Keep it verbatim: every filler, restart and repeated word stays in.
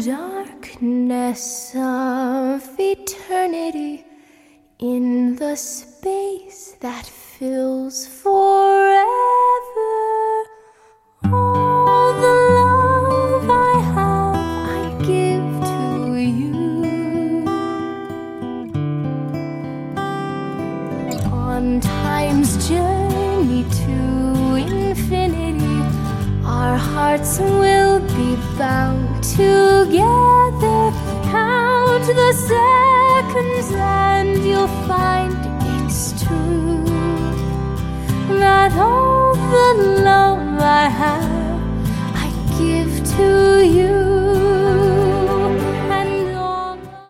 darkness of eternity, in the space that fills forever, all the love I have I give to you. On time's journey to infinity, our hearts will be bound together. Count the seconds and you'll